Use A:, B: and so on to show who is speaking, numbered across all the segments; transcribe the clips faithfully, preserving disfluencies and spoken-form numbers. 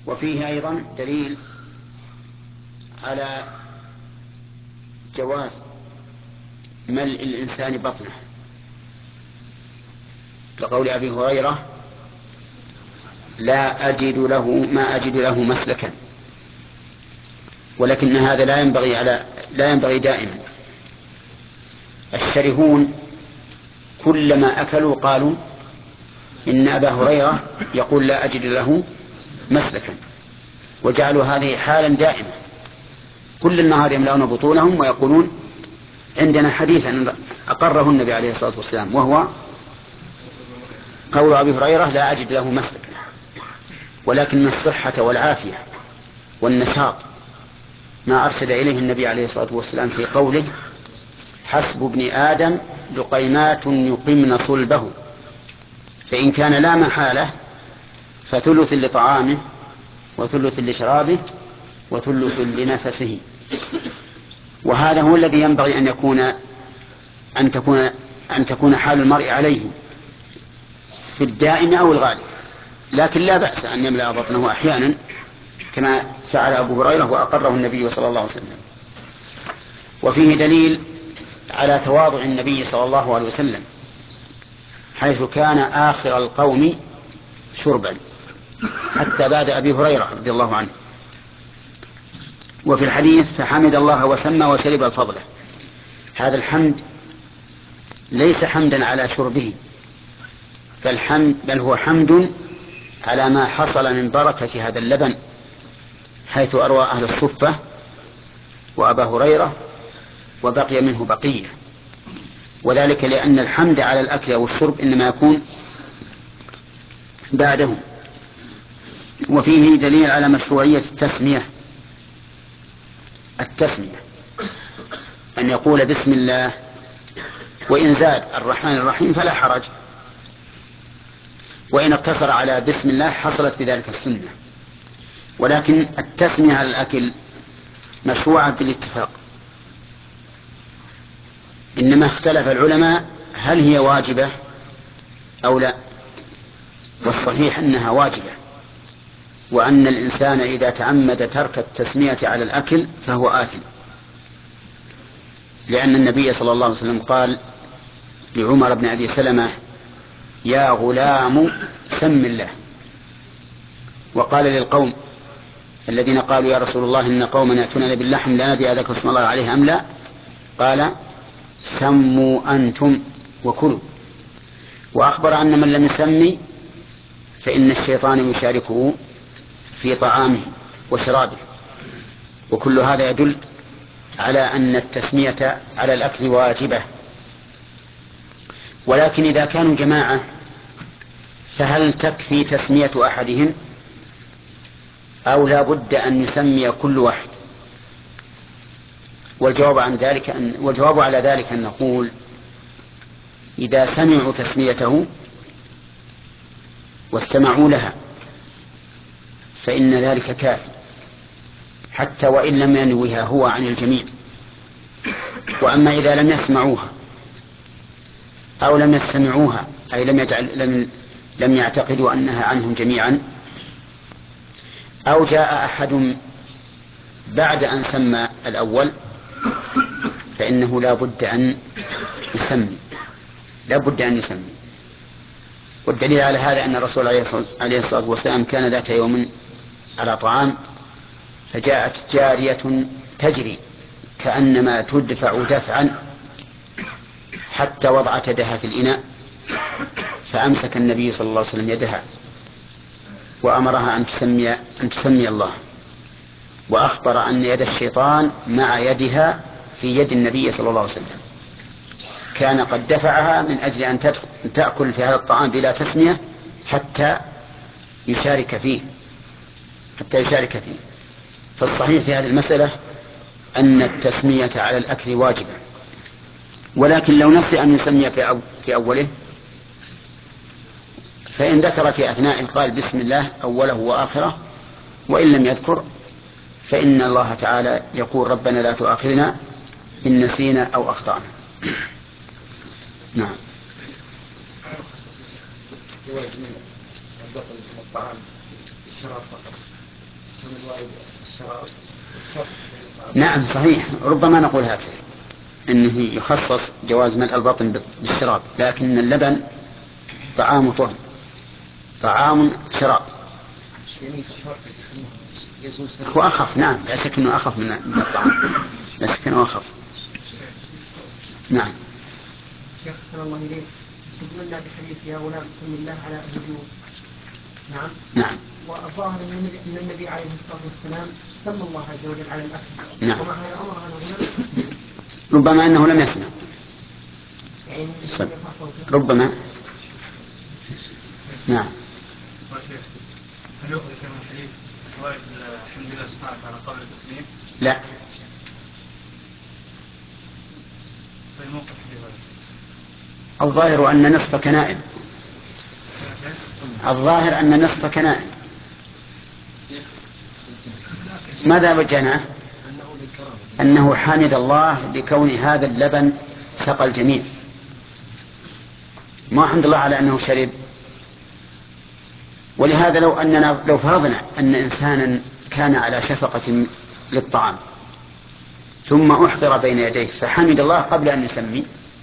A: وفيه أيضا دليل على جواز ملء الإنسان بطنه، لقول أبي هريرة: لا أجد له ما أجد له مسلكا. ولكن هذا لا ينبغي على لا ينبغي دائما. الشرهون كلما أكلوا قالوا إن أبا هريرة يقول لا أجد له مسلكا، وجعلوا هذه حالا دائمة، كل النهار يملأون بطونهم ويقولون عندنا حديثا أقره النبي عليه الصلاة والسلام، وهو قول أبي هريرة لا أجد له مسلكا. ولكن الصحة والعافية والنشاط ما أرشد إليه النبي عليه الصلاة والسلام في قوله: حسب ابن آدم لقيمات يقمن صلبه، فإن كان لا محالة فثلث لطعامه وثلث لشرابه وثلث لنفسه. وهذا هو الذي ينبغي أن يكون أن تكون أن تكون حال المرء عليه في الدائم أو الغالب، لكن لا بأس أن يملأ بطنه أحيانا كما فعل أبو هريرة وأقره النبي صلى الله عليه وسلم. وفيه دليل على تواضع النبي صلى الله عليه وسلم، حيث كان آخر القوم شربا حتى بعد أبي هريرة رضي الله عنه. وفي الحديث: فحمد الله وسمى وشرب الفضل. هذا الحمد ليس حمدا على شربه، بل, حمد بل هو حمد على ما حصل من بركة هذا اللبن، حيث أروى أهل الصفة وأبا هريرة وبقي منه بقية، وذلك لأن الحمد على الأكل أو الشرب إنما يكون بعده. وفيه دليل على مشروعية التسمية التسمية أن يقول بسم الله، وإن زاد الرحمن الرحيم فلا حرج، وإن اقتصر على بسم الله حصلت بذلك السنة. ولكن التسمية على الأكل مشروعة بالاتفاق، إنما اختلف العلماء هل هي واجبة أو لا، والصحيح أنها واجبة، وأن الإنسان إذا تعمد ترك التسمية على الأكل فهو آثم، لأن النبي صلى الله عليه وسلم قال لعمر بن أبي سلمة: يا غلام سم الله. وقال للقوم الذين قالوا: يا رسول الله إن قوما يأتوننا باللحم لا ندري أذكر اسم الله عليه أم لا، قال: سموا أنتم وكلوا. وأخبر أن من لم يسمي فإن الشيطان يشاركه في طعامه وشرابه، وكل هذا يدل على أن التسمية على الأكل واجبة. ولكن إذا كانوا جماعة فهل تكفي تسمية أحدهم أو لا بد أن يسمي كل واحد؟ والجواب عن ذلك أن والجواب على ذلك أن نقول: إذا سمعوا تسميته واستمعوا لها فإن ذلك كافي، حتى وإن لم ينوها هو عن الجميع. وأما إذا لم يسمعوها أو لم يستمعوها، أي لم يجعل لم, لم يعتقدوا أنها عنهم جميعا، أو جاء أحد بعد أن سمى الأول، فإنه لا بد أن يسمي لا بد أن يسمي والدليل على هذا أن الرسول عليه الصلاة والسلام كان ذات يوم على طعام، فجاءت جارية تجري كأنما تدفع دفعا حتى وضعت يدها في الإناء، فأمسك النبي صلى الله عليه وسلم يدها وأمرها أن تسمي, أن تسمي الله، وأخبر أن يد الشيطان مع يدها في يد النبي صلى الله عليه وسلم، كان قد دفعها من أجل أن تأكل في هذا الطعام بلا تسمية حتى يشارك فيه حتى يشارك فيه فالصحيح في هذه المسألة أن التسمية على الأكل واجبة. ولكن لو نسي أن يسمي في, أو في أوله، فإن ذكر في أثنائه قال بسم الله أوله وآخره، وإن لم يذكر فإن الله تعالى يقول: ربنا لا تؤاخذنا إن نسينا أو أخطأنا. نعم.
B: الطعام الشراب فقط
A: نعم صحيح، ربما نقول هكذا انه يخصص جواز ملء البطن بالشراب، لكن اللبن طعام طهر، طعام شراب، هو أخف. نعم لا شك أنه أخف من الطعام، لا شك أنه أخف. نعم.
B: شيخ أحسن الله إليك، استدلنا بحديث يا غلام سم الله على أهله. نعم.
A: نعم.
B: والظاهر أن النبي عليه الصلاة والسلام سمى الله عز وجل على الأكل.
A: نعم.
B: ومع هذا أمر على غلام التسليم.
A: ربما أنه لم يسمع.
B: يعني
A: ربما. نعم.
C: هل يخرج من الحديث رواية الحمد لله سبحانه وتعالى قبل التسليم؟
A: لا.
C: فالموقف الحديث
A: الظاهر أن نصفك نائم. الظاهر أن نصفك نائم. ماذا وجهنا؟ أنه حمد الله لكون هذا اللبن سقى الجميع، ما حمد الله على أنه شرب. ولهذا لو أننا لو فرضنا أن إنسانا كان على شفقة للطعام ثم أحضر بين يديه فحمد الله قبل أن يسمي،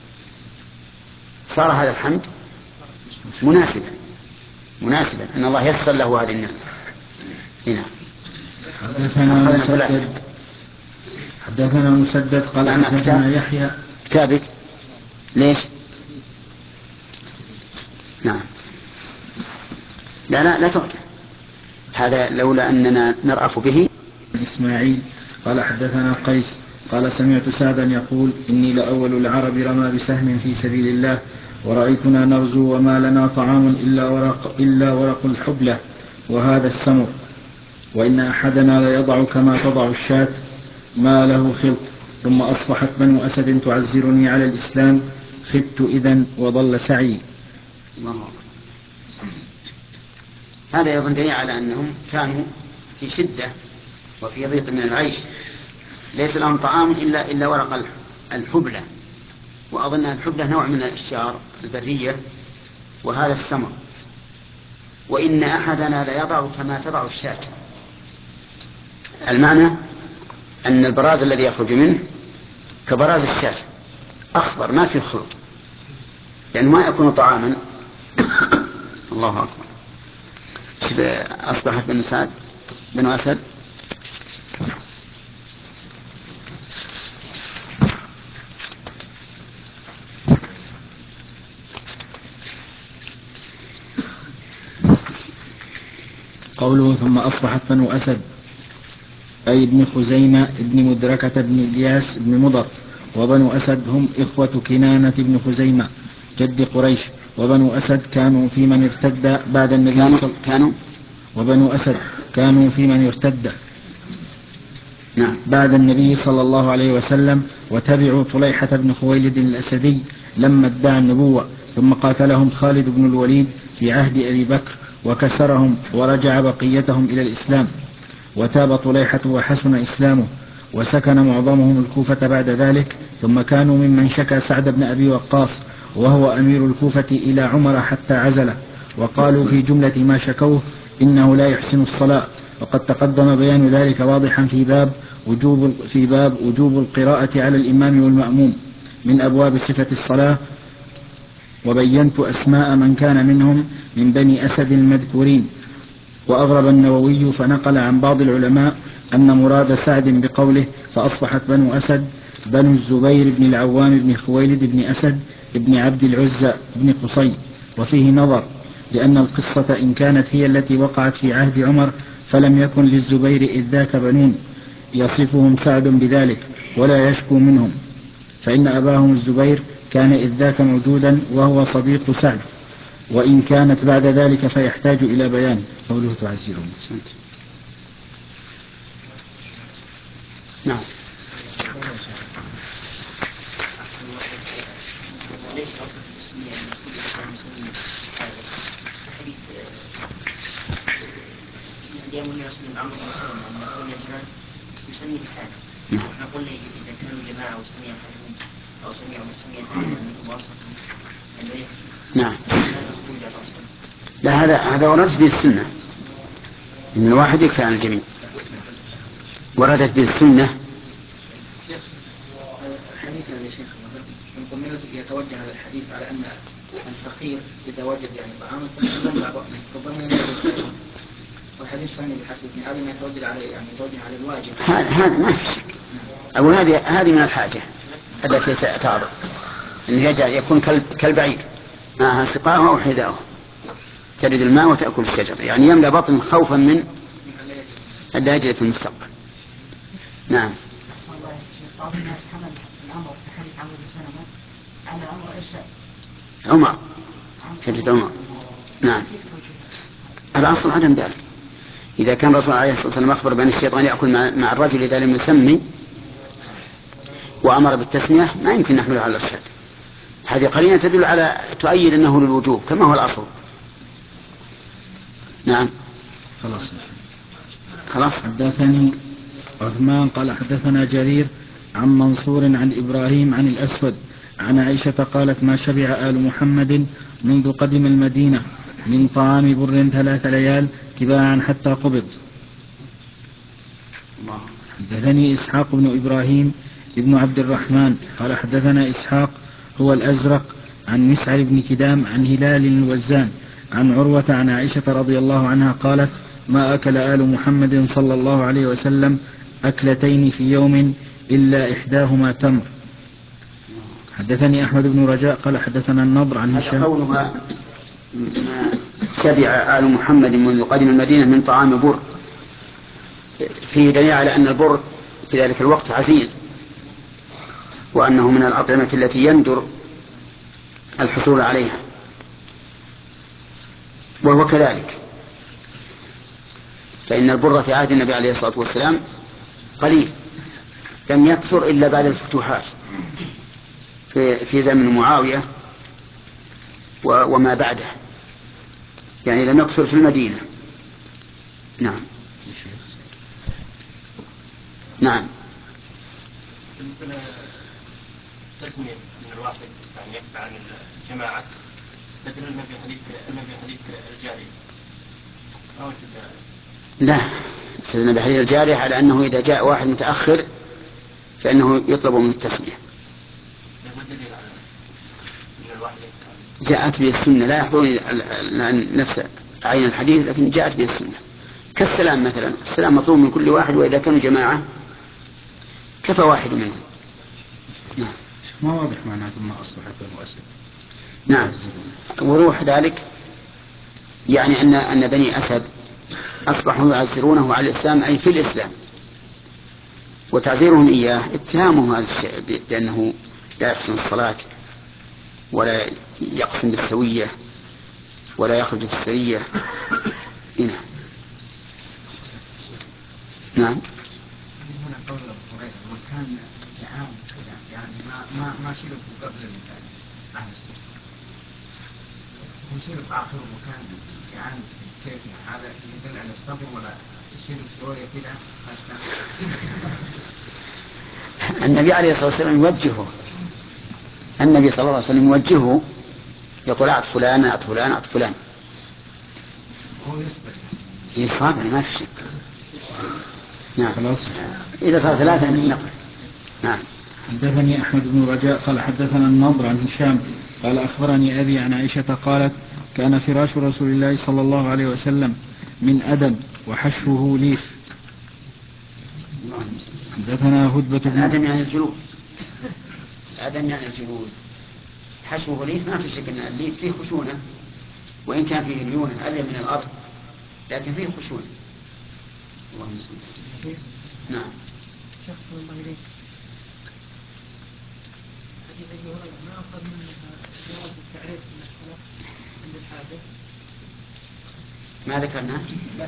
A: صار هذا الحمد مناسبا مناسبا أن الله يسر له هذه النعمة. هنا
D: حدثنا مسدد حدثنا مسدد قال حدثنا يحيى.
A: كتابك ليش؟ نعم. لا لا لا تعطي هذا لولا أننا نرأف به.
D: إسماعيل قال حدثنا قيس قال سمعت سعدا يقول إني لأول العرب رمى بسهم في سبيل الله ورأيتنا نغزو وما لنا طعام إلا ورق, إلا ورق الحبلة وهذا السمر، وإن أحدنا ليضع كما تضع الشاة ما له خلط، ثم أصبحت بنو أسد تعزرني على الإسلام خبت إذن وضل سعي.
A: هذا يظن دليل على أنهم كانوا في شدة وفي ضيق من العيش، ليس لهم طعام إلا إلا ورق الحبلة، وأظن الحبلة نوع من الأشجار البرية، وهذا السمر. وإن أحدنا ليضع كما تضع الشاة، المعنى أن البراز الذي يخرج منه كبراز الشاة أخضر ما فيه خلط، لأنه ما يكون طعاما. الله أكبر. أصبحت بن سعد بن أسد
D: قوله ثم أصبحت بنو أسد أي ابن خزيمة ابن مدركة ابن الياس ابن مضر، وبنو أسد هم إخوة كنانة ابن خزيمة جد قريش، وبنو أسد كانوا في من ارتد بعد النبي
A: كانوا,
D: صل...
A: كانوا
D: وبنو أسد كانوا في من ارتد
A: نعم.
D: بعد النبي صلى الله عليه وسلم، وتبعوا طليحة بن خويلد الأسدي لما ادعى النبوة، ثم قاتلهم خالد بن الوليد في عهد أبي بكر وكسرهم ورجع بقيتهم إلى الإسلام، وتاب طليحة وحسن إسلامه، وسكن معظمهم الكوفة بعد ذلك، ثم كانوا ممن شكى سعد بن أبي وقاص وهو أمير الكوفة إلى عمر حتى عزله، وقالوا في جملة ما شكوه إنه لا يحسن الصلاة، وقد تقدم بيان ذلك واضحا في باب وجوب في باب وجوب القراءة على الإمام والمأموم من أبواب صفة الصلاة، وبينت أسماء من كان منهم من بني أسد المذكورين. وأغرب النووي فنقل عن بعض العلماء أن مراد سعد بقوله فأصبحت بنو أسد بنو الزبير بن العوام بن خويلد بن أسد بن عبد العزى بن قصي، وفيه نظر، لأن القصة إن كانت هي التي وقعت في عهد عمر فلم يكن للزبير إذ ذاك بنون يصفهم سعد بذلك ولا يشكو منهم، فإن أباهم الزبير كان إذ ذاك موجودا وهو صديق سعد، وإن كانت بعد ذلك فيحتاج إلى بيان. قوله تعزرهم.
A: نعم.
B: يسميه حاجة. نقول إذا كانوا جماعة وسمي أحدهم أو سمي مسميا
A: نعم. لا هذا هذا ورد في السنة إن الواحد يكفي عن الجميع. وردت به السنة.
D: الحديث يا شيخ من يتوجه هذا الحديث على أن الفقير إذا وجد يعني طعاما فيملأ بطنه ربما يملأ بطنه، والحديث الثاني بالحسن بن علي ما يتوجه على يعني يتوجه على الواجب.
A: هذا ما في شك. أقول هذه هذه من الحاجة التي تعرض أن يجعل يكون كالبعير معها سقاها وحذاؤه ترد الماء وتأكل الشجر، يعني يملأ بطن خوفا من الداجلة المستقبل. نعم.
B: بعض الناس حمل الأمر في حديث عمرو بن سلمة على أمر إرشاد
A: عمر حديث عمر. نعم. الأصل عدم ذلك. إذا كان الرسول عليه الصلاة والسلام أخبر بأن الشيطان يأكل مع الرجل إذا لم يسمي وأمر بالتسمية ما يمكن نحمله على الإرشاد. هذه قرينة تدل على تؤيد أنه للوجوب كما هو الأصل. نعم.
D: خلاص
A: خلاص.
D: حدثني عثمان قال حدثنا جرير عن منصور عن إبراهيم عن الأسود عن عائشة قالت ما شبع آل محمد منذ قدم المدينة من طعام بر ثلاث ليال تباعا حتى قبض. حدثني إسحاق بن إبراهيم ابن عبد الرحمن قال حدثنا إسحاق هو الأزرق عن مسعر بن كدام عن هلال الوزان عن عروة عن عائشة رضي الله عنها قالت ما أكل آل محمد صلى الله عليه وسلم أكلتين في يوم إلا إحداهما تمر. حدثني أحمد بن رجاء قال حدثنا النضر عن هشام.
A: قولها ما شبع آل محمد منذ قدم المدينة من طعام بر فيه دليل على أن البر في ذلك الوقت عزيز، وأنه من الأطعمة التي يندر الحصول عليها، وهو كذلك، فإن البر في عهد النبي عليه الصلاة والسلام قليل، لم يكثر إلا بعد الفتوحات في, في زمن معاوية وما بعده، يعني لم يكثر في المدينة. نعم. نعم.
C: بالنسبة للتسمية من الواحد يعني يقطع عن الجماعة استدلنا بحديث النبي حديث الجارية أو
A: لا، استدلنا بحديث الجارية على أنه إذا جاء واحد متأخر فإنه يطلب من التسمية. جاءت به السنة، لا يحضرني نفس عين الحديث لكن جاءت به السنة، كالسلام مثلا، السلام مطلوب من كل واحد، وإذا كانوا جماعة كفى واحد منهم.
D: نعم. ما واضح معناه ثم أصبحت المؤسسة.
A: نعم. وروح ذلك يعني أن أن بني أسد أصبحوا يعزرونه على الإسلام، أي في الإسلام، وتعزيرهم إياه اتهامهم هذا الشيء بأنه لا يحسن الصلاة ولا يقسم بالسوية ولا يخرج بالسرية. هنا. نعم.
B: هنا قول أبو هريرة وكان طعام يعني ما ما ما شربوا قبل أهل السنة وشرب آخر وكان يعني كيف هذا يدل على الصبر ولا يشرب شوية كذا؟
A: النبي عليه الصلاة والسلام يوجهه، النبي صلى الله عليه وسلم يوجهه يقول أعط فلان أعط فلان أعط فلان.
B: هو يصبر.
A: يصبر ما في شك. نعم. خلاص. إذا صار ثلاثة نقل. نعم.
D: حدثني أحمد بن رجاء قال حدثنا النضر عن هشام قال أخبرني أبي عن عائشة قالت كان فراش رسول الله صلى الله عليه وسلم من أدم وحشوه ليف. حدثنا هدبة بن
A: الأدم يعني الجلود، الأدم يعني الجلود، حشوه ليف ما في شك أن الليف فيه خشونة، وإن كان فيه ليونة ألم من الأرض لكن فيه خشونة. اللهم صل. نعم.
B: شخص الله إليك حديث أبي هريرة ما أخذ منها جواز التعريف بالمسألة عند الحاجة.
A: ما ذكرنا؟ لا.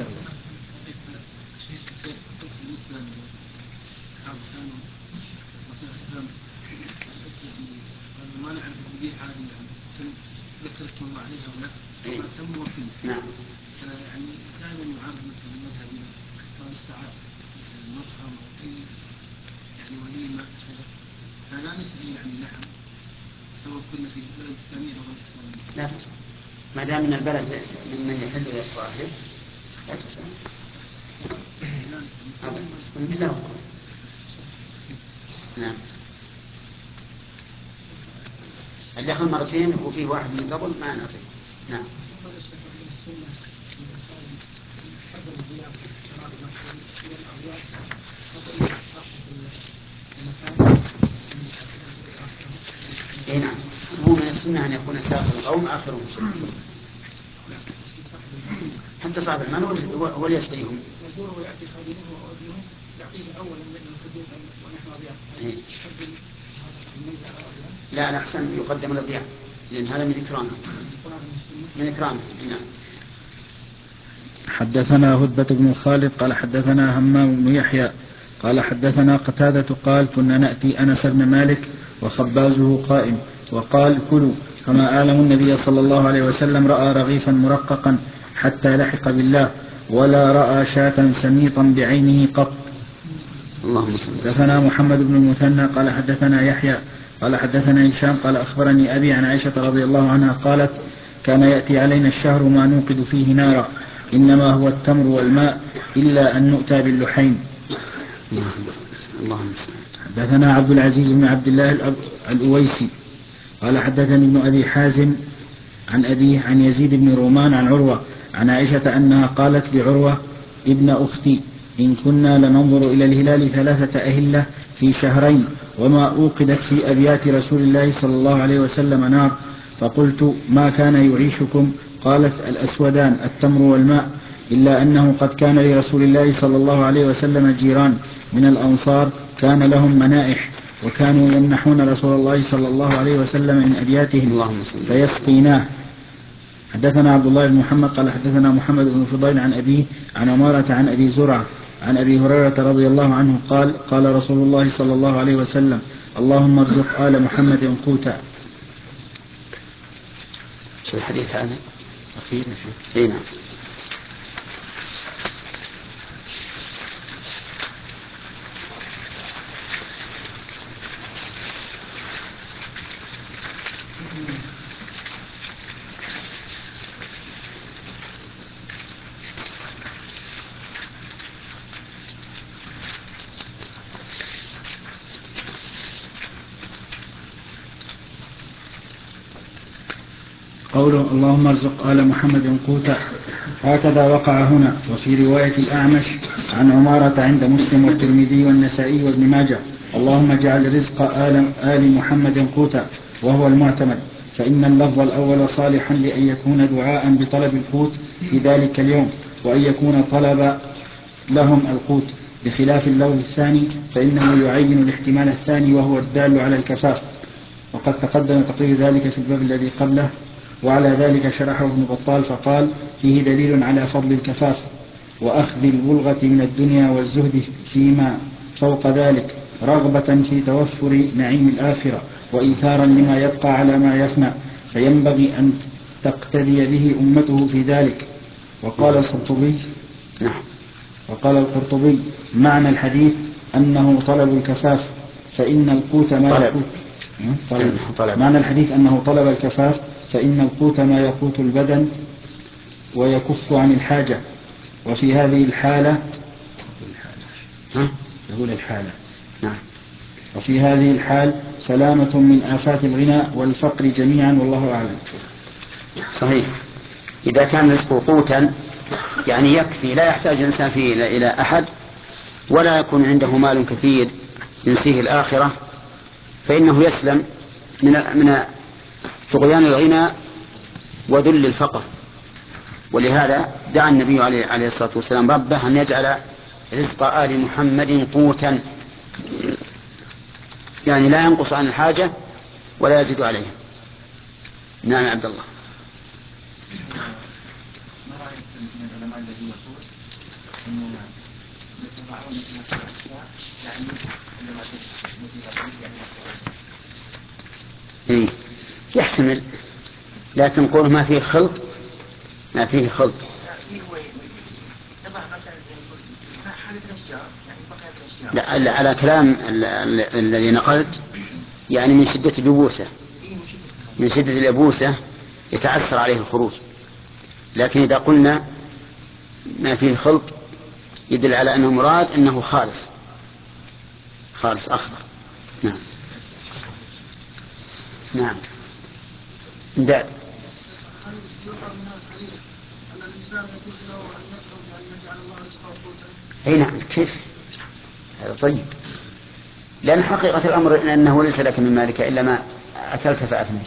B: ما نعرف به عادي يعني ذكر اسم الله عليها ولا سموا فيه.
A: نعم.
B: يعني كان يعامل مثل المذهب قال الساعات المطعم أو أي يعني وليمة فلا نسأل يعني نحن سواء كنا في بلد إسلامي أو غير إسلامي.
A: لا، ما دام من البلد ممن يحل الطاهر لا تسأل. نعم. اللي أخذ مرتين وفيه واحد من قبل ما نعطيه. نعم. اي نعم، هو من السنة أن يكون ساخر القوم آخرهم حتى صاحب المال هو اللي يسقيهم.
B: يزوره ويأتي خادمه وأبنهم يعطيه أولا من الخدمة ونحن أضياف.
A: لا لا، أحسن يقدم الأضياف لأن هذا من إكرامه من إكرامه. نعم.
D: حدثنا هدبة بن خالد قال حدثنا همام بن يحيى قال حدثنا قتادة قال كنا نأتي أنس بن مالك وخبازه قائم وقال كلوا، فما أعلم النبي صلى الله عليه وسلم رأى رغيفا مرققا حتى لحق بالله ولا رأى شاة سميطا بعينه قط.
A: اللهم صل.
D: حدثنا محمد بن المثنى قال حدثنا يحيى قال حدثنا هشام قال أخبرني أبي عن عائشة رضي الله عنها قالت كان يأتي علينا الشهر ما نوقد فيه نارا إنما هو التمر والماء إلا أن نؤتى باللحين.
A: اللهم صل.
D: حدثنا عبد العزيز بن عبد الله الأويسي قال حدثني ابن أبي حازم عن أبيه عن يزيد بن رومان عن عروة عن عائشة أنها قالت لعروة ابن أختي إن كنا لننظر إلى الهلال ثلاثة أهلة في شهرين وما أوقدت في أبيات رسول الله صلى الله عليه وسلم نار، فقلت ما كان يعيشكم؟ قالت الأسودان التمر والماء، إلا أنه قد كان لرسول الله صلى الله عليه وسلم جيران من الأنصار كان لهم منائح وكانوا يمنحون رسول الله صلى الله عليه وسلم من أبياتهم فيسقيناه. حدثنا عبد الله بن محمد قال حدثنا محمد بن فضيل عن أبيه عن عمارة عن أبي زرعة عن أبي هريرة رضي الله عنه قال قال رسول الله صلى الله عليه وسلم اللهم ارزق آل محمد قوتا.
A: شو الحديث هذا؟
D: أخير
A: اي نعم.
D: قوله اللهم ارزق آل محمد قوتا هكذا وقع هنا. وفي رواية الأعمش عن عمارة عند مسلم والترمذي والنسائي وابن ماجه اللهم اجعل رزق آل, آل محمد قوتا، وهو المعتمد، فإن اللفظ الأول صالحا لأن يكون دعاء بطلب القوت في ذلك اليوم وأن يكون طلب لهم القوت، بخلاف اللفظ الثاني فإنه يعين الاحتمال الثاني وهو الدال على الكفاف، وقد تقدم تقرير ذلك في الباب الذي قبله. وعلى ذلك شرحه ابن بطال فقال فيه دليل على فضل الكفاف وأخذ البلغة من الدنيا والزهد فيما فوق ذلك رغبة في توفر نعيم الآخرة وإيثارا لما يبقى على ما يفنى، فينبغي أن تقتدي به أمته في ذلك. وقال القرطبي وقال القرطبي معنى الحديث أنه طلب الكفاف فإن القوت ما يقوت طلب. طلب. معنى الحديث أنه طلب الكفاف فإن القوت ما يقوت البدن ويكف عن الحاجة، وفي هذه الحالة يقول الحالة نعم وفي هذه الحال سلامة من آفات الغنى والفقر جميعا، والله أعلم.
A: صحيح. إذا كان رزقه قوتا يعني يكفي لا يحتاج الإنسان فيه إلى أحد ولا يكون عنده مال كثير ينسيه الآخرة، فإنه يسلم من من طغيان الغنى وذل الفقر. ولهذا دعا النبي عليه الصلاة والسلام ربه أن يجعل رزق آل محمد قوتا، يعني لا ينقص عن الحاجة ولا يزيد عليها. نعم عبد الله.
C: ما رأيك من العلماء الذي يقول أن يتبعون مثل الأشياء يعني عندما
A: إيه يحتمل، لكن قوله ما فيه خلط ما فيه خلط لا, لا على كلام الذي نقلت يعني من شدة اليبوسة من شدة اليبوسة يتعثر عليه الخروج، لكن إذا قلنا ما فيه خلط يدل على أن المراد أنه خالص خالص أخضر. نعم نعم دع. أي نعم كيف هذا طيب، لأن حقيقة الأمر أنه ليس لك من مالك إلا ما أكلت فأفنيت.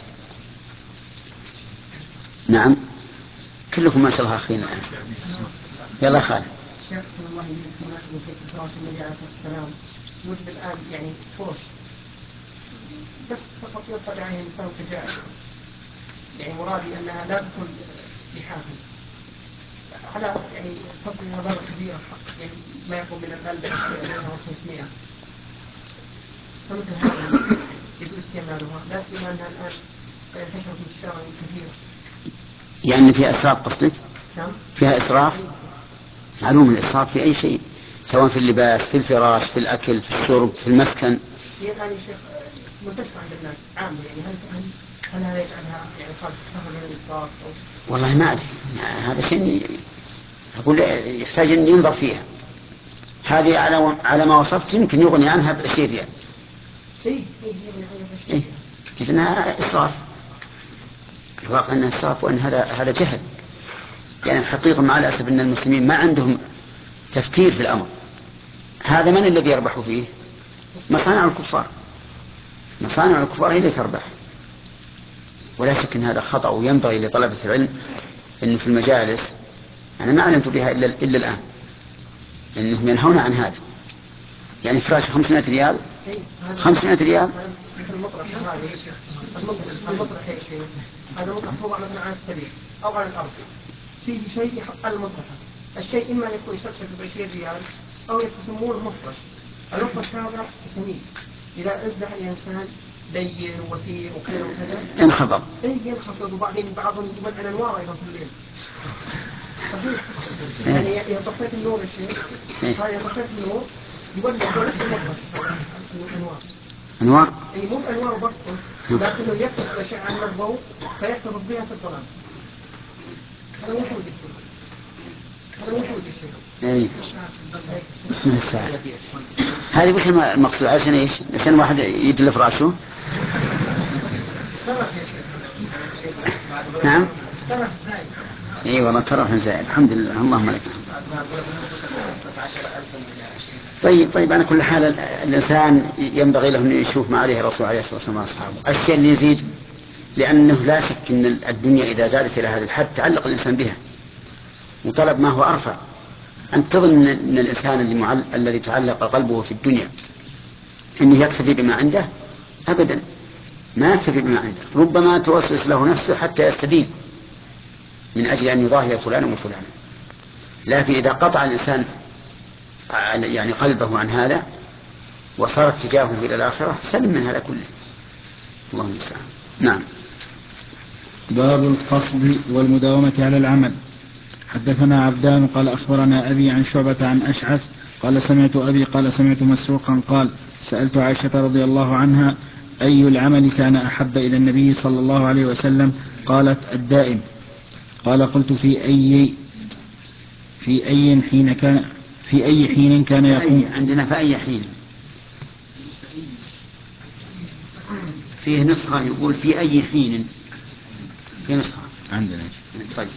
A: نعم كلكم ما شاء الله أخينا الآن. يلا خالد.
E: شيخ صلى الله عليه وسلم مناسبة في فراش النبي عليه الصلاة والسلام يوجد الآن يعني فرش بس فقط يطلع عليه الإنسان كجائر، يعني مرادي أنها لا تكون لحافل على يعني تصل مبالغ كبيرة يعني ما يقوم من الألف إلى خمسمائة، فمثل هذا يجوز استعمالها لا سيما أنها الآن انتشرت انتشارا كثيرا.
A: يعني فيها إسراف قصدك؟ فيها إسراف؟ معلوم الإسراف في أي شيء سواء في اللباس في الفراش في الأكل في الشرب في المسكن.
E: هي الآن يا شيخ منتشرة عند الناس عامة، يعني هل هل هل هذا يجعلها يعني خلف من الإسراف أو؟
A: والله ما أدري، هذا شيء أقول يحتاج أن ينظر فيها. هذه على على ما وصفت يمكن يغني عنها بعشرين ريال.
E: إيه
A: إيه إذنها إسراف، الواقع أنها إسراف وأن هذا هذا جهل. يعني الحقيقة مع الأسف أن المسلمين ما عندهم تفكير في الأمر. هذا من الذي يربح فيه؟ مصانع الكفار، مصانع الكفار هي اللي تربح. ولا شك أن هذا خطأ، وينبغي لطلبة العلم أنه في المجالس أنا ما علمت بها إلا, إلا الآن أنهم ينهون عن هذا. يعني فراش خمسمائة ريال خمسمائة ريال
E: المطرح هذا المطرح هذا المطرح توضع مثلا على السرير أو على الأرض، فيه شيء يحط على المطرح. الشيء إما يكون يشكل بعشرين ريال أو يسمونه مفرش. المفرش هذا سميك إذا أزدح الإنسان دين وثير وكذا وكذا
A: ينخفض.
E: إيه ينخفض، وبعدين بعضهم يولع الأنوار أيضا في الليل. صحيح. يعني إذا طفيت النور يا شيخ، هذا طفيت النور يولع نفس المفرش الأنوار.
A: أنوار؟
E: أي مو أنوار بسيطة، لكنه يكتسب الأشعة عن الضوء فيحتفظ بها في الظلام. هذا مو حول الشيء. هذا مو حول الشيء.
A: إيه. هذه وش المقصود عشان إيش؟ عشان واحد يدل فراشه؟ نعم. اي والله ترف زائد الحمد لله اللهم لك. طيب طيب على كل حال الانسان ينبغي له ان يشوف ما عليه الرسول عليه الصلاه والسلام واصحابه. الشيء اللي يزيد لانه لا شك ان الدنيا اذا زادت الى هذا الحد تعلق الانسان بها وطلب ما هو ارفع. ان تظن ان الانسان اللي معل... الذي تعلق قلبه في الدنيا انه يكتفي بما عنده ابدا، ما يكتفي بما عنده، ربما توسوس له نفسه حتى يستدين من أجل أن يضاهي فلانا وفلانا. لكن إذا قطع الإنسان يعني قلبه عن هذا وصار اتجاهه إلى الآخرة سلم من هذا كله. الله المستعان. نعم.
D: باب القصد والمداومة على العمل. حدثنا عبدان قال أخبرنا أبي عن شعبة عن أشعث قال سمعت أبي قال سمعت مسروقا قال سألت عائشة رضي الله عنها أي العمل كان أحب إلى النبي صلى الله عليه وسلم؟ قالت الدائم. قال قلت في أي في أي حين كان في أي حين كان يقوم؟
A: عندنا في أي حين فيه نسخة يقول في أي حين، في نسخة
D: عندنا.
A: طيب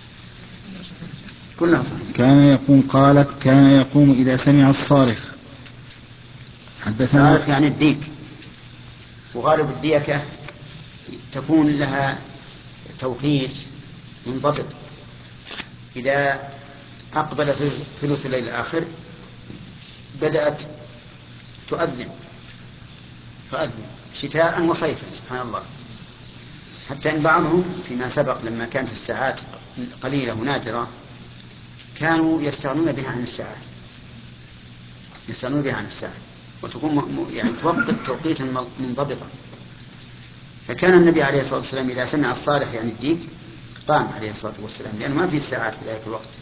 A: كلها صحيح.
D: كان يقوم. قالت كان يقوم إذا سمع الصارخ.
A: حدثنا الصارخ يعني الديك، وغالب الديكة تكون لها توقيت منضبط. إذا أقبل ثلث الليل الآخر بدأت تؤذن تؤذن شتاء وصيفا سبحان الله، حتى إن بعضهم فيما سبق لما كانت الساعات قليلة ونادرة كانوا يستغنون بها عن الساعات يستغنون بها عن الساعة وتكون يعني توقت توقيتا منضبطا. فكان النبي عليه الصلاة والسلام إذا سمع الصالح يعني الديك قام عليه الصلاة والسلام لأنه ما في ساعات في ذلك الوقت.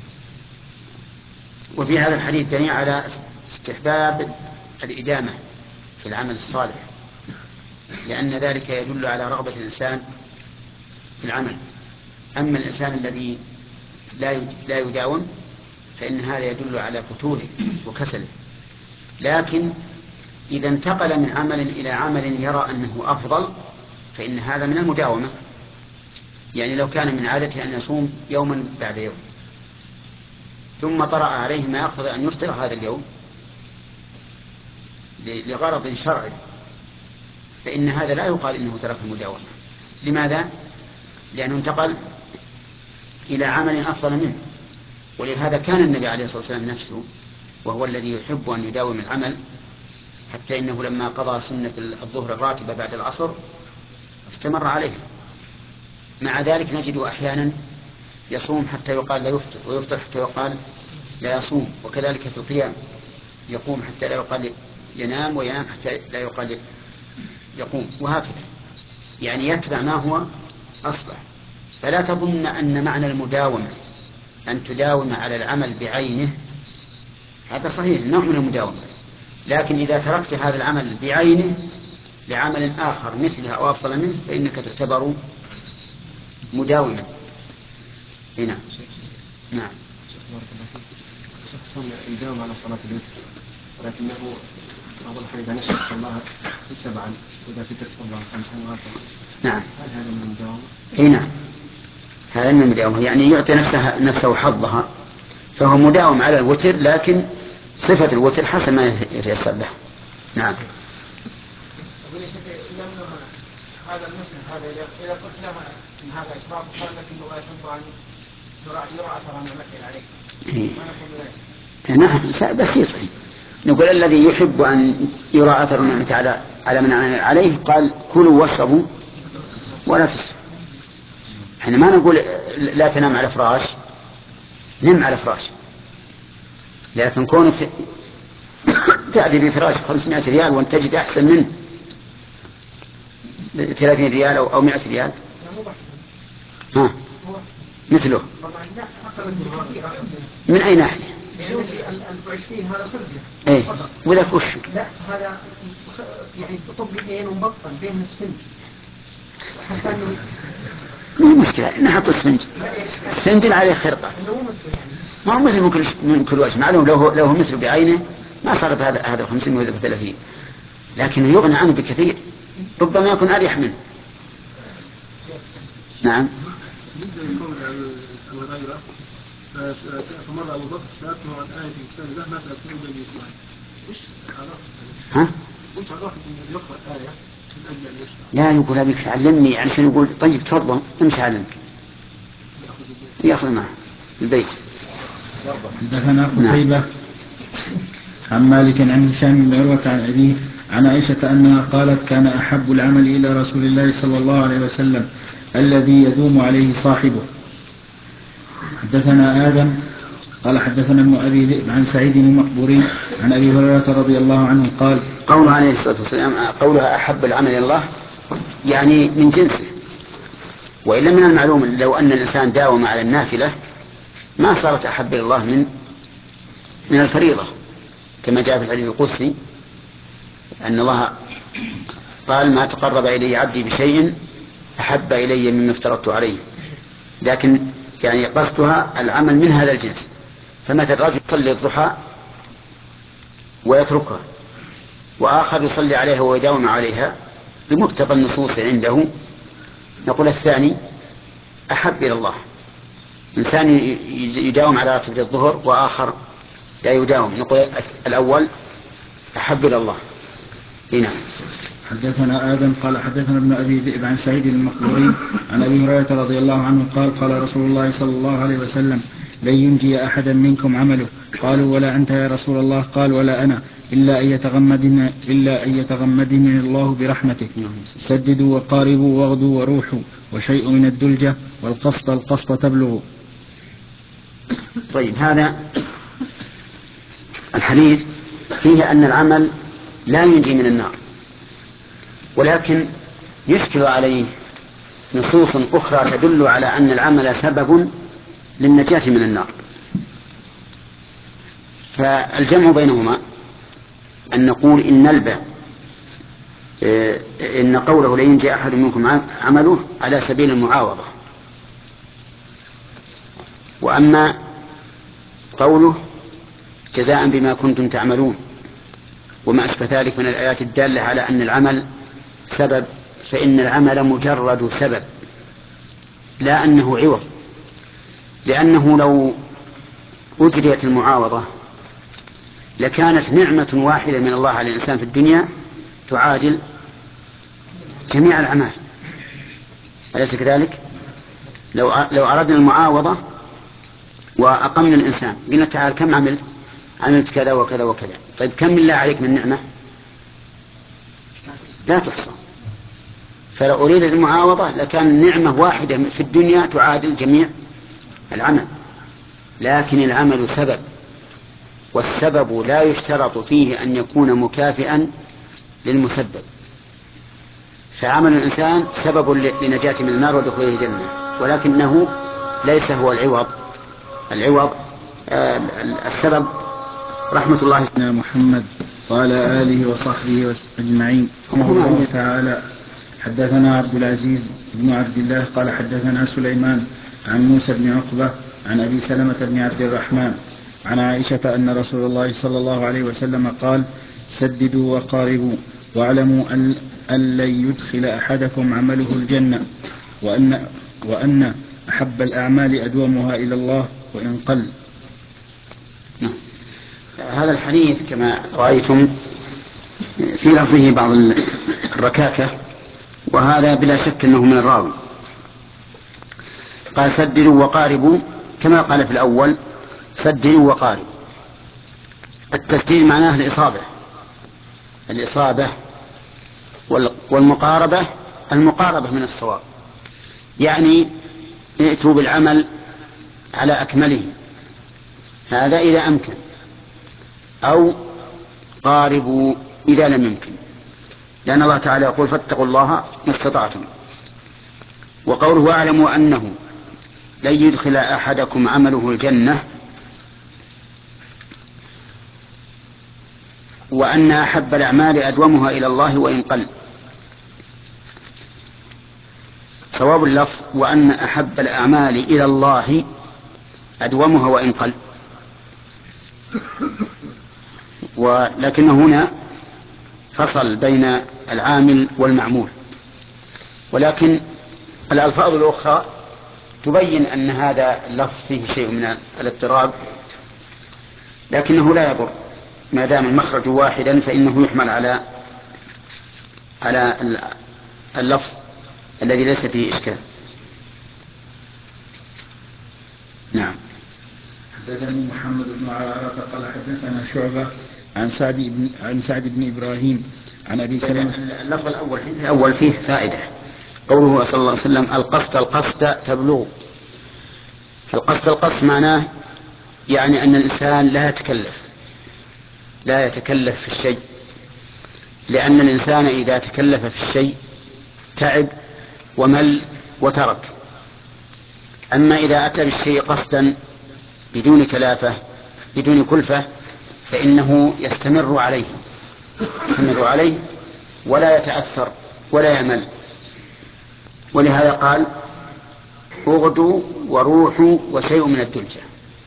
A: وفي هذا الحديث دليل على استحباب الإدامة في العمل الصالح، لأن ذلك يدل على رغبة الإنسان في العمل. أما الإنسان الذي لا لا يداوم فإن هذا يدل على فتوره وكسله. لكن إذا انتقل من عمل إلى عمل يرى أنه أفضل فإن هذا من المداومة. يعني لو كان من عادته أن يصوم يوما بعد يوم ثم طرأ عليه ما يقتضي أن يفطر هذا اليوم لغرض شرعي فإن هذا لا يقال إنه ترك المداومة. لماذا؟ لأنه انتقل إلى عمل أفضل منه. ولهذا كان النبي عليه الصلاة والسلام نفسه وهو الذي يحب أن يداوم العمل، حتى إنه لما قضى سنة الظهر الراتبة بعد العصر استمر عليه. مع ذلك نجد أحيانا يصوم حتى يقال لا يفطر، ويفطر حتى يقال لا يصوم، وكذلك في القيام يقوم حتى لا يقال ينام، وينام حتى لا يقال يقوم، وهكذا. يعني يتبع ما هو أصلح. فلا تظن أن معنى المداومة أن تداوم على العمل بعينه، هذا صحيح نوع من المداومة، لكن إذا تركت هذا العمل بعينه لعمل آخر مثله أو أفضل منه فإنك تعتبر مداوما. هنا نعم.
B: شخص يداوم على صلاة الوتر ولكنه بعض الأحيان إذا نشأ صلاها سبعا وإذا فتر صلاها خمسا وهكذا.
A: نعم.
B: هل هذا من المداومة؟
A: هنا هذا من المداومة، يعني يعطي نفسه نفسه حظها، فهو مداوم على الوتر لكن صفة الوتر حسب ما يتيسر له. نعم.
E: هذا المسلم هذا إذا قلت له إن هذا إسراف قال لك إنه لا يحب أن يرى يرى أثر نعمته عليك.
A: نعم بسيط. نقول الذي يحب أن يرى أثر نعمته على على من أنعم عليه قال كلوا واشربوا ولا تسرفوا. احنا ما نقول لا تنام على فراش، نم على فراش، لكن كونك تأتي بفراش خمسمائة ريال وأن تجد أحسن منه ثلاثين ريال أو مئة ريال ها مثله من أي ناحية؟
E: العشرين هذا خلفه.
A: إيه وذاك وش؟
E: لا هذا يعني طبقين ومبطن بين السن. حتى إنه
A: مو مشكلة نحط السنج السنجل عليه خرقة ما هو مثل من كل من كل وجه. معلوم لو هو لو هو مثله بعينه ما صار بهذا هذا الخمسين وهذا بثلاثين، لكن يغنى عنه بكثير، ربما يكون أريح منه. نعم.
B: فمر أبو بكر سألته عن آية كتاب الله ما سألته من الإسلام. وش
A: ها؟
B: وش عرفت إنه يقرأ آية من أجل أن يشرع؟
A: لا يقول أبيك تعلمني يعني شنو يقول طيب تفضل امشي علمك يأخذ معه البيت.
D: حدثنا قتيبة عن مالك عن هشام بن عروة عن أبيه عن عائشة أنها قالت كان أحب العمل إلى رسول الله صلى الله عليه وسلم الذي يدوم عليه صاحبه. حدثنا آدم قال حدثنا ابن أبي ذئب عن سعيد المقبوري عن أبي هريرة رضي الله عنه قال
A: قوله عليه الصلاة والسلام قولها أحب العمل إلى الله يعني من جنسه، وإلا من المعلوم لو أن الإنسان داوم على النافلة ما صارت أحب إلى الله من من الفريضة، كما جاء في الحديث القدسي أن الله قال ما تقرب إلي عبدي بشيء أحب إلي مما افترضت عليه. لكن يعني قصدها العمل من هذا الجنس. فمثل الرجل يصلي الضحى ويتركها، وآخر يصلي عليها ويداوم عليها بمقتضى النصوص عنده، نقول الثاني أحب إلى الله. إنسان يداوم على راتبة الظهر وآخر لا يداوم، نقول الأول أحب إلى الله. هنا
D: حدثنا آدم قال حدثنا ابن أبي ذئب عن سعيد المقبوري عن أبي هريرة رضي الله عنه قال قال رسول الله صلى الله عليه وسلم لن ينجي أحدا منكم عمله. قالوا ولا أنت يا رسول الله؟ قال ولا أنا إلا أن يتغمدني, إلا أن يتغمدني الله برحمته. سددوا وقاربوا واغدوا وروحوا وشيء من الدلجة والقسط القسط تبلغ.
A: طيب هذا الحديث فيه أن العمل لا ينجي من النار، ولكن يشكل عليه نصوص أخرى تدل على أن العمل سبب للنجاة من النار. فالجمع بينهما أن نقول إن نلبى إن قوله لا ينجي أحد منكم عمله على سبيل المعاوضة، وأما قوله جزاء بما كنتم تعملون وما أشبه ذلك من الآيات الدالة على أن العمل سبب، فإن العمل مجرد سبب لا أنه عوض، لأنه لو أجريت المعاوضة لكانت نعمة واحدة من الله على الإنسان في الدنيا تعادل جميع الأعمال، أليس كذلك؟ لو لو أردنا المعاوضة وأقمنا الإنسان قلنا تعال كم عملت؟ عملت كذا وكذا وكذا. طيب كم بالله عليك من نعمة؟ لا تحصى. فلو أريد المعاوضة لكان نعمة واحدة في الدنيا تعادل جميع العمل، لكن العمل سبب، والسبب لا يشترط فيه أن يكون مكافئا للمسبب. فعمل الإنسان سبب لنجاة من النار ودخوله الجنة، ولكنه ليس هو العوض. العوض آه السبب رحمة الله
D: على محمد وعلى آله وصحبه أجمعين. رحمه الله تعالى. حدثنا عبد العزيز بن عبد الله قال حدثنا سليمان عن موسى بن عقبة عن أبي سلمة بن عبد الرحمن عن عائشة أن رسول الله صلى الله عليه وسلم قال سددوا وقاربوا واعلموا أن, أن لن يدخل أحدكم عمله الجنة وأن, وأن أحب الأعمال أدومها إلى الله وإن قل.
A: هذا الحديث كما رأيتم في لفظه بعض الركاكة، وهذا بلا شك أنه من الراوي. قال سددوا وقاربوا كما قال في الأول سددوا وقاربوا. التسديد معناه الإصابة الإصابة والمقاربة المقاربة من الصواب، يعني ائتوا بالعمل على أكمله، هذا إذا أمكن، أو قاربوا إذا لم يمكن، لأن الله تعالى يقول فاتقوا الله ما استطعتم. وقوله واعلموا أنه لن يدخل أحدكم عمله الجنة وأن أحب الأعمال أدومها إلى الله وإن قل. صواب اللفظ وأن أحب الأعمال إلى الله أدومها وإن قل، ولكن هنا فصل بين العامل والمعمول، ولكن الألفاظ الأخرى تبين أن هذا اللفظ فيه شيء من الاضطراب، لكنه لا يضر ما دام المخرج واحدا فإنه يحمل على على اللفظ الذي ليس فيه إشكال. نعم.
D: حدثني محمد بن عرارة قال حدثنا شعبة عن سعد بن عن سعد بن إبراهيم عن أبي سلمة.
A: اللفظ الأول الأول فيه فائدة، قوله صلى الله عليه وسلم القصد القصد تبلغ. القصد القصد معناه يعني أن الإنسان لا يتكلف لا يتكلف في الشيء، لأن الإنسان إذا تكلف في الشيء تعب ومل وترك. أما إذا أتى بالشيء قصدا بدون كلافة بدون كلفة فإنه يستمر عليه يستمر عليه ولا يتأثر ولا يمل. ولهذا قال اغدوا وروحوا وشيء من الدلجة.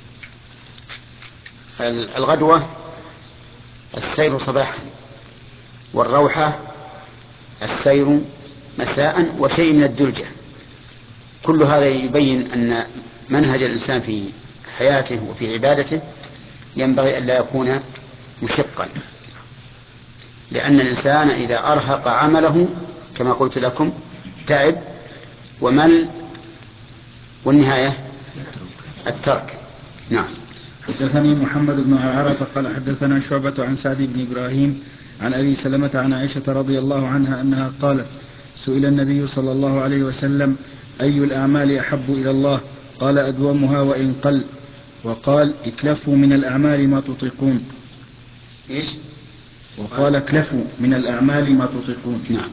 A: الغدوة السير صباحا، والروحة السير مساء، وشيء من الدلجة. كل هذا يبين أن منهج الإنسان في حياته وفي عبادته ينبغي أن لا يكون مشقا، لأن الإنسان إذا أرهق عمله كما قلت لكم تعب ومل، والنهاية الترك. نعم.
D: حدثني محمد بن عرارة قال حدثنا شعبة عن سعد بن إبراهيم عن أبي سلمة عن عائشة رضي الله عنها أنها قالت سئل النبي صلى الله عليه وسلم أي الأعمال أحب إلى الله؟ قال أدومها وإن قل. وقال اكلفوا من الأعمال ما تطيقون.
A: إيش؟
D: وقال اكلفوا من الأعمال ما تطيقون.
A: نعم.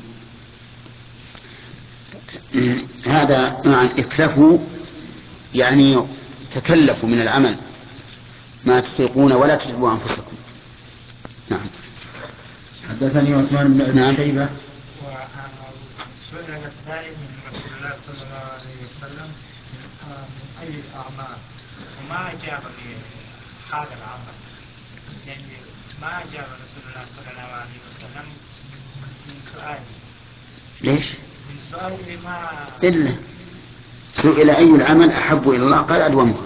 A: هذا معنى اكلفوا يعني تكلفوا من العمل ما تطيقون ولا تتعبوا أنفسكم. نعم.
D: حدثني عثمان بن أبي شيبة.
F: سئل السائل من رسول الله صلى الله عليه وسلم من أي الأعمال وما أجاب هذا العمل يعني ما أجاب رسول الله صلى الله عليه وسلم من سؤالي.
A: ليش؟
F: من سؤالي ما
A: إلا سئل أي العمل أحب إلى الله قال أدومها،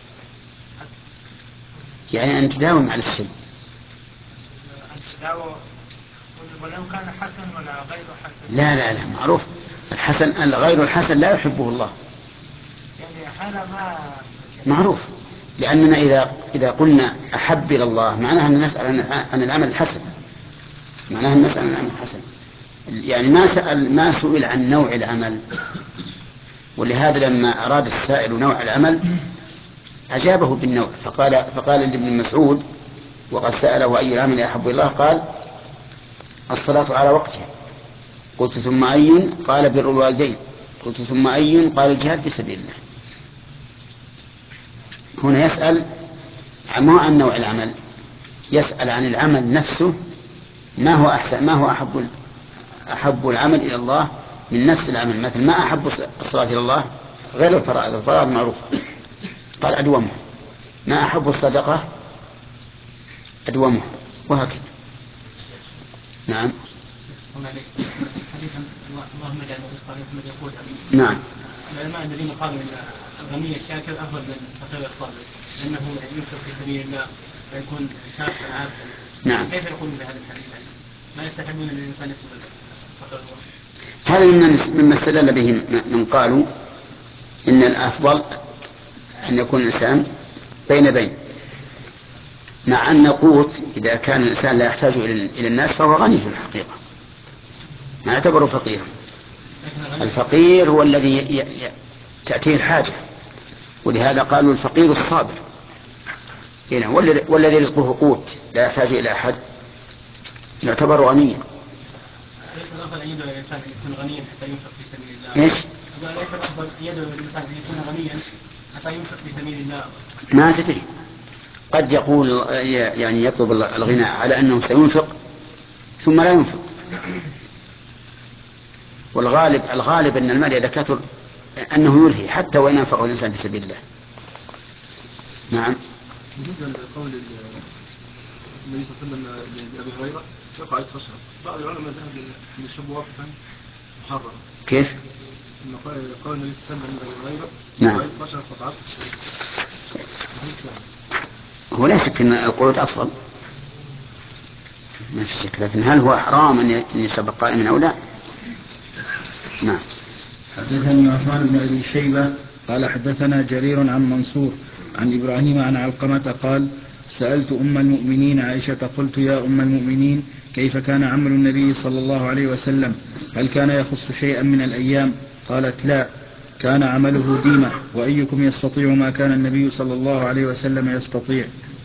A: يعني أن تداوم على الشيء.
F: أن تداوم ولو كان حسن ولا غير حسن.
A: لا لا لا معروف الحسن غير الحسن لا يحبه الله،
F: يعني هذا ما
A: معروف. لأننا إذا إذا قلنا أحب إلى الله معناها أن نسأل عن العمل الحسن، معناها أن نسأل عن العمل الحسن. يعني ما سأل ما سئل عن نوع العمل، ولهذا لما أراد السائل نوع العمل أجابه بالنوع، فقال فقال لابن مسعود وقد سأله أي العمل أحب إلى الله قال الصلاة على وقتها. قلت ثم أي؟ قال بر الوالدين. قلت ثم أي؟ قال الجهاد في سبيل الله. هنا يسأل ما عن نوع العمل، يسأل عن العمل نفسه، ما هو أحسن ما هو أحب أحب العمل إلى الله من نفس العمل. مثل ما أحب الصلاة إلى الله غير الفرائض، الفرائض معروفة قال أدومه، ما أحب الصدقة أدومه، وهكذا. نعم.
B: اللهم اجعل رزقا محمد يقول
A: نعم.
B: العلماء الذين قالوا ان الغني الشاكر افضل من الفقير الصابر لانه ينفق في سبيل الله ويكون شاكرا عارفا.
A: نعم.
B: كيف يقول بهذا الحديث؟ ما يستحبون ان الانسان يكتب الفقير؟
A: هذا مما استدل به من قالوا ان الافضل ان يكون الانسان بين بين، مع ان القوت اذا كان الانسان لا يحتاج الى الناس فهو غني في الحقيقه، ما يعتبر فقيرا. الفقير هو الذي تأتيه الحاجة، ولهذا قالوا الفقير الصابر، والذي رزقه قوت لا يحتاج إلى أحد يعتبر غنيا.
B: ليس الأفضل أن يدعو الإنسان أن يكون غنيا حتى ينفق في سبيل الله؟
A: إيش؟
B: ليس الأفضل أن يدعو الإنسان أن يكون غنيا حتى ينفق في سبيل الله؟
A: ما تدري، قد يقول يعني يطلب الغناء على أنه سينفق ثم لا ينفق. والغالب الغالب أن المال إذا كثر أنه يلهي حتى وإن أنفقه الإنسان في سبيل الله. نعم.
G: بالنسبة لقول النبي صلى الله عليه وسلم لأبي هريرة يقع عشرة، بعض العلماء ذهب أن الشرب واقفا محرم.
A: كيف؟
G: إن قول النبي صلى الله عليه وسلم لأبي هريرة
A: نعم.
G: عشرة قطعات.
A: هو لا شك أن القعود أفضل، ما في شك، لكن هل هو حرام أن يشرب قائما أو لا؟ نعم.
D: حدثني عثمان بن أبي شيبة قال حدثنا جرير عن منصور عن إبراهيم عن علقمة قال سألت أم المؤمنين عائشة قلت يا أم المؤمنين كيف كان عمل النبي صلى الله عليه وسلم؟ هل كان يخص شيئا من الأيام؟ قالت لا، كان عمله ديمة، وأيكم يستطيع ما كان النبي صلى الله عليه وسلم يستطيع.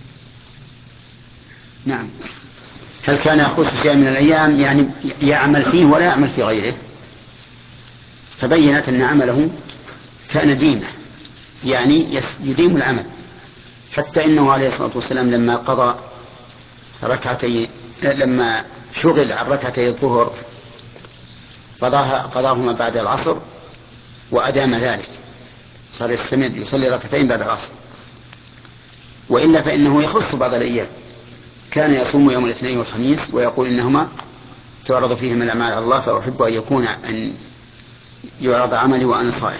A: نعم. هل كان يخص شيئا من الأيام يعني يعمل فيه ولا يعمل في غيره؟ فبينت أن عمله كان ديمة، يعني يديم العمل، حتى إنه عليه الصلاة والسلام لما قضى ركعتي لما شغل عن ركعتي الظهر قضاها قضاهما بعد العصر وأدام ذلك، صار يستمر يصلي ركعتين بعد العصر. وإلا فإنه يخص بعض الأيام، كان يصوم يوم الاثنين والخميس ويقول إنهما تعرض فيهما الأعمال على الله، فأحب أن يكون أن يعرض عملي وأنا صائم.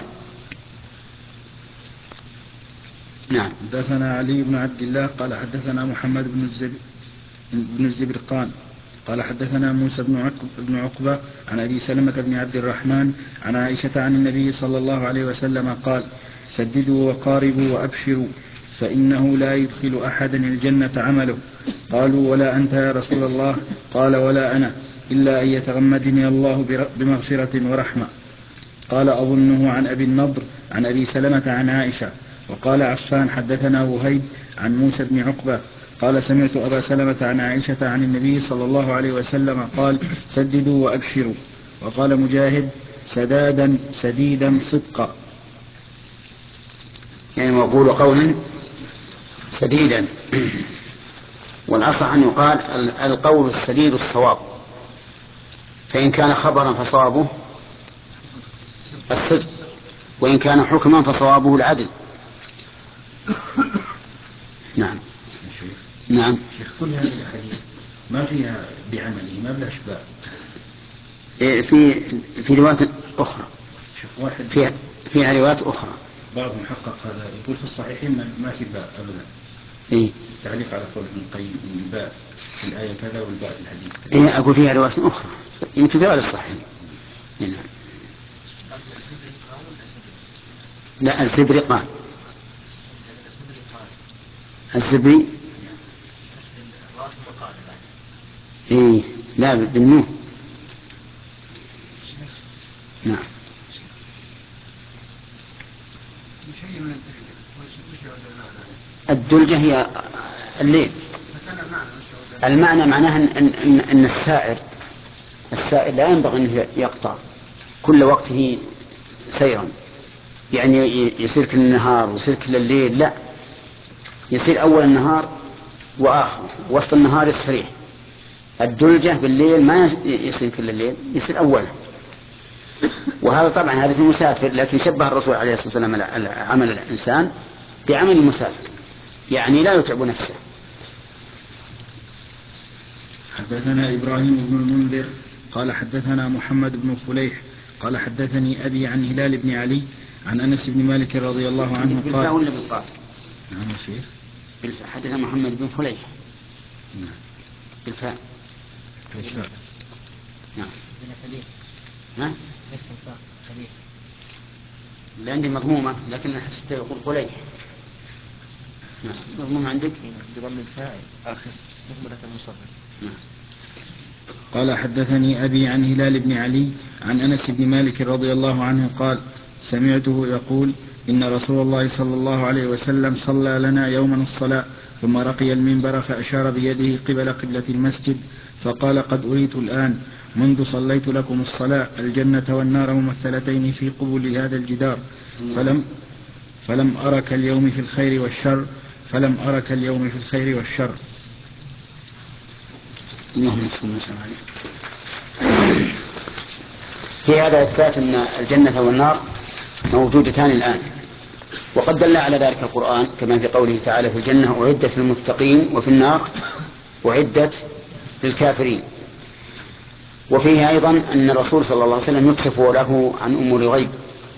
A: نعم.
D: حدثنا علي بن عبد الله قال حدثنا محمد بن الزب بن الزبرقان قال حدثنا موسى بن عقبة عن أبي سلمة بن عبد الرحمن عن عائشة عن النبي صلى الله عليه وسلم قال سددوا وقاربوا وأبشروا فإنه لا يدخل أحدا الجنة عمله. قالوا ولا أنت يا رسول الله؟ قال ولا أنا إلا أن يتغمدني الله بمغفرة ورحمة. قال أظنه عن أبي النضر عن أبي سلمة عن عائشة. وقال عفان حدثنا وهيب عن موسى بن عقبة قال سمعت أبا سلمة عن عائشة عن النبي صلى الله عليه وسلم قال سددوا وأبشروا. وقال مجاهد سدادا سديدا صدقا،
A: يعني مقول قولا سديدا، والأصح أن يقال القول السديد الصواب، فإن كان خبرا فصوابه الصدق، وإن كان حكما فصوابه العدل. نعم. نعم.
D: شيخ كل هذه الأحاديث ما فيها بعمله، ما بلا إشباع.
A: في في روايات أخرى.
D: شوف واحد
A: فيها فيها روايات أخرى.
D: بعض محقق هذا يقول في الصحيحين ما في باء أبدا.
A: إيه؟
D: تعليق على قول ابن القيم من الباء في الآية كذا والباء في الحديث كذا.
A: إيه أقول فيها روايات أخرى يمكن في غير الصحيح. نعم. لا الزبرقان. الزبري. إيه لا بالنون. نعم. الدلجة هي الليل. المعنى معناها أن, أن, أن السائر السائر لا ينبغي أن يقطع كل وقته سيرا، يعني يصير كل النهار ويصير كل الليل، لا، يصير أول النهار وآخره، وسط النهار يستريح. الدلجة بالليل ما يصير كل الليل، يصير أوله. وهذا طبعا هذا في المسافر، لكن شبه الرسول عليه الصلاة والسلام عمل الإنسان بعمل المسافر، يعني لا يتعب نفسه.
D: حدثنا إبراهيم بن المنذر قال حدثنا محمد بن فليح قال حدثني أبي عن هلال بن علي عن أنس بن مالك رضي الله عنه قال.
A: بالفاء ولا بالصاد؟
D: نعم يا شيخ.
A: بالفاء. حدثنا محمد بن فليح.
D: نعم.
A: بالفاء.
D: بالفاء.
A: نعم. ها؟ اللي عندي مضمومة لكن حسيت يقول فليح. نعم. مضمومة عندك؟
B: بضم الفاء آخر مهملة المصرف.
A: نعم.
D: قال حدثني أبي عن هلال بن علي عن أنس بن مالك رضي الله عنه قال سمعته يقول إن رسول الله صلى الله عليه وسلم صلى لنا يوما الصلاة ثم رقي المنبر فأشار بيده قبل قبلة المسجد فقال قد أريت الآن منذ صليت لكم الصلاة الجنة والنار ممثلتين في قبل هذا الجدار فلم, فلم أرك اليوم في الخير والشر فلم أرك اليوم في الخير والشر.
A: في هذا إثبات أن الجنة والنار موجودتان الآن، وقد دل على ذلك القرآن كما في قوله تعالى في الجنة أعدت للمتقين وفي النار أعدت للكافرين. وفيه أيضا أن الرسول صلى الله عليه وسلم يكشف له عن أمور الغيب،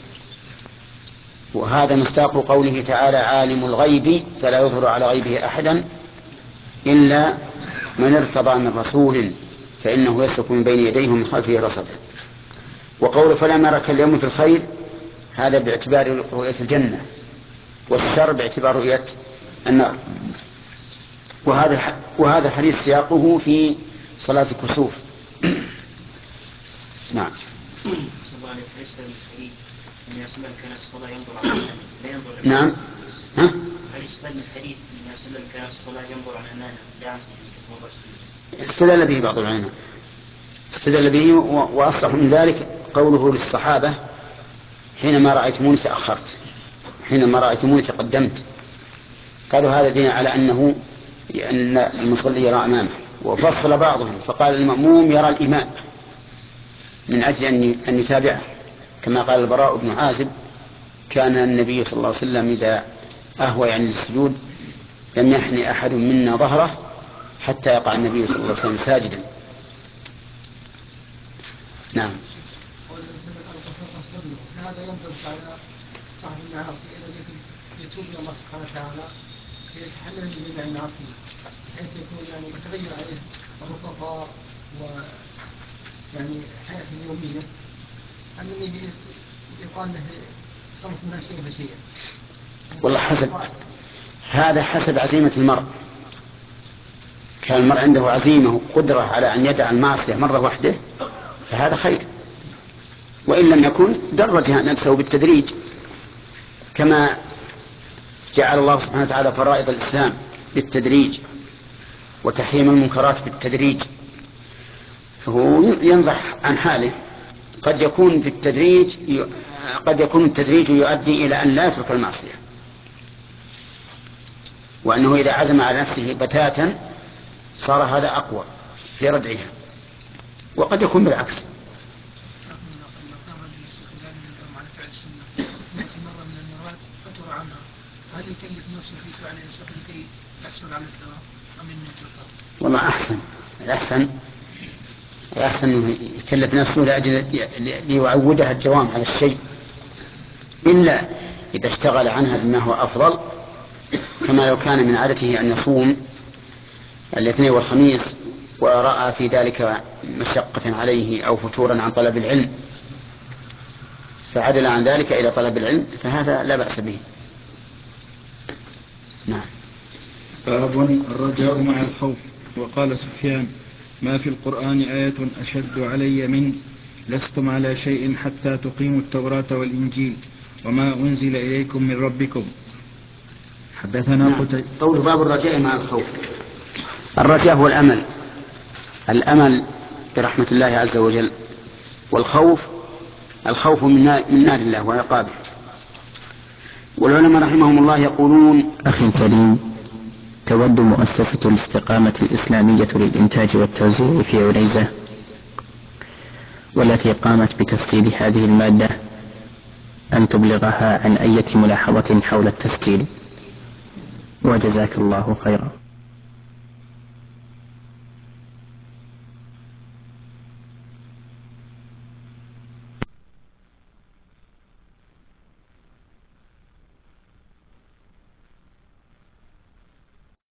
A: وهذا مصداق قوله تعالى عالم الغيب فلا يظهر على غيبه أحدا إلا من ارتضى من رسول فإنه يسلك من بين يديه ومن خلفه رصدا. وقوله فلا مرك اليوم في الخير هذا باعتبار رؤية الجنة، والشر باعتبار رؤية النار. وهذا وهذا حديث سياقه في صلاة الكسوف. نعم. نعم. ها؟
H: هل يستدل الحديث من سلم كان في الصلاة ينظر عن أمانه لا
A: استدل به بعض العلماء، استدل به وأصلح من ذلك قوله للصحابة حينما رأيتموني تأخرت حينما رأيتموني تقدمت، قالوا هذا دين على أنه أن المصلي يرى أمامه. وفصل بعضهم فقال المأموم يرى الإمام من أجل أن يتابعه، كما قال البراء بن عازب كان النبي صلى الله عليه وسلم إذا أهوى عن السجود لم يحني أحد منا ظهره حتى يقع النبي صلى الله عليه وسلم ساجدا. نعم.
E: هذا ينطبق على صاحب المعاصي الذي يتوب الى الله سبحانه وتعالى يتحلل من جميع المعاصي بحيث يكون يعني يتغير عليه الرفقاء ويعني حياته اليوميه، انه يقال له خمس منها شيء فشيء.
A: والله حسب هذا حسب عزيمة المرء. كان المرء عنده عزيمة وقدرة على أن يدع المعصية مرة واحدة فهذا خير، وإن لم يكن درج نفسه بالتدريج، كما جعل الله سبحانه وتعالى فرائض الإسلام بالتدريج وتحريم المنكرات بالتدريج. فهو ينضح عن حاله، قد يكون في التدريج قد يكون التدريج يؤدي إلى أن لا يترك المعصية، وأنه إذا عزم على نفسه بتاتا صار هذا أقوى في ردعها، وقد يكون بالعكس.
E: هل يكلف نفسه في فعل الصحيح لكي يحصل على الثواب؟
A: والله أحسن أحسن أحسن أنه يكلف نفسه لأجل ليعودها الدوام على الشيء، إلا إذا اشتغل عنها بما هو أفضل، كما لو كان من عادته أن يصوم الاثنين والخميس ورأى في ذلك مشقة عليه أو فتورا عن طلب العلم فعدل عن ذلك إلى طلب العلم، فهذا لا بأس به. نعم.
D: باب الرجاء مع الخوف. وقال سفيان: ما في القرآن آية أشد علي من لستم على شيء حتى تقيموا التوراة والإنجيل وما أنزل إليكم من ربكم. حدثنا
A: نعم.
D: قتيبة.
A: قول باب الرجاء مع الخوف. الرجاء هو الأمل، الأمل برحمة الله عز وجل، والخوف الخوف من نار الله وعقابه. والعلماء رحمهم الله يقولون:
I: أخي الكريم، تود مؤسسة الاستقامة الإسلامية للإنتاج والتوزيع في عنيزة، والتي قامت بتسجيل هذه المادة، أن تبلغها عن أي ملاحظة حول التسجيل، وجزاك الله خيرا.